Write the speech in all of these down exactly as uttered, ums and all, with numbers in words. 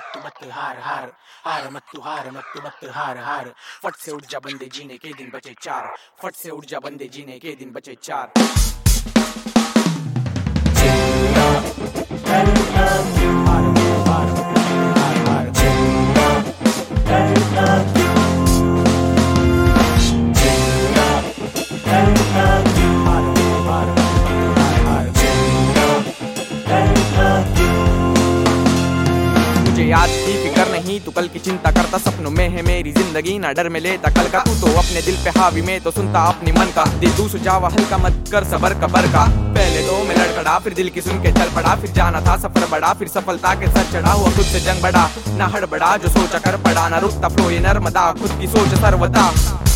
मत तू मत हार हार हार मत तू हार मत तू मत हार हार। फट से उठ जा बंदे जीने के दिन बचे चार, फट से उठ जा बंदे जीने के दिन बचे चार। मुझे आज की फिक्र नहीं, तू कल की चिंता करता, सपनों में है मेरी जिंदगी, ना डर में लेता कल का। तू तो अपने दिल पे हावी, में तो सुनता अपनी मन का। दिल तू सुझावा हल्का मत कर सबर कबर का। पहले तो मैं लड़खड़ा, फिर दिल की सुन के चल पड़ा। फिर जाना था सफर बड़ा, फिर सफलता के सर चढ़ा। हुआ खुद से जंग बड़ा, ना हड़बड़ा, जो सोचा कर पड़ा। ना रुकता फ्लो ये नर्मदा, खुद की सोच सर्वदा।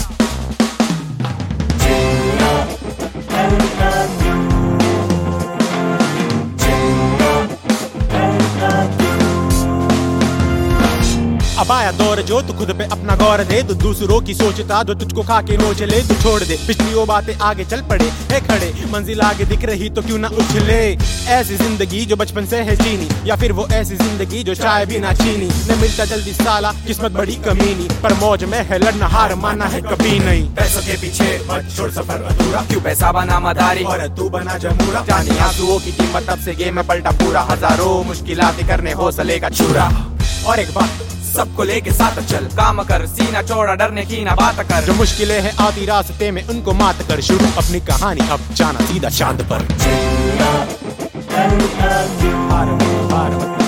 अब आया दौर जो तू खुद पे अपना गौर दे, तू दूसरों की सोचता जो तुझको खा के नोच ले। तू छोड़ दे पिछली वो बातें, आगे चल पड़े है खड़े। मंजिल आगे दिख रही तो क्यों ना उछले। ऐसी जिंदगी जो बचपन से है जीनी, या फिर वो ऐसी जिंदगी जो चाय भी ना चीनी। न मिलता जल्दी साला किस्मत बड़ी कमीनी, पर मौज में है लड़ना, हार माना है कभी नहीं। पैसों के पीछे मत छोड़ सफर अधूरा, क्यों पैसा बना मदारी और तू बना जमूरा। जानी आंसुओं की कीमत, तब से गेम में पलटा पूरा। हजारों मुश्किलात करने हौसले का चूरा। और एक बात, सबको लेके साथ चल, काम कर, सीना चौड़ा, डरने की ना बात कर। जो मुश्किलें हैं आती रास्ते में उनको मात कर। शुरू अपनी कहानी, अब जाना सीधा चांद पर।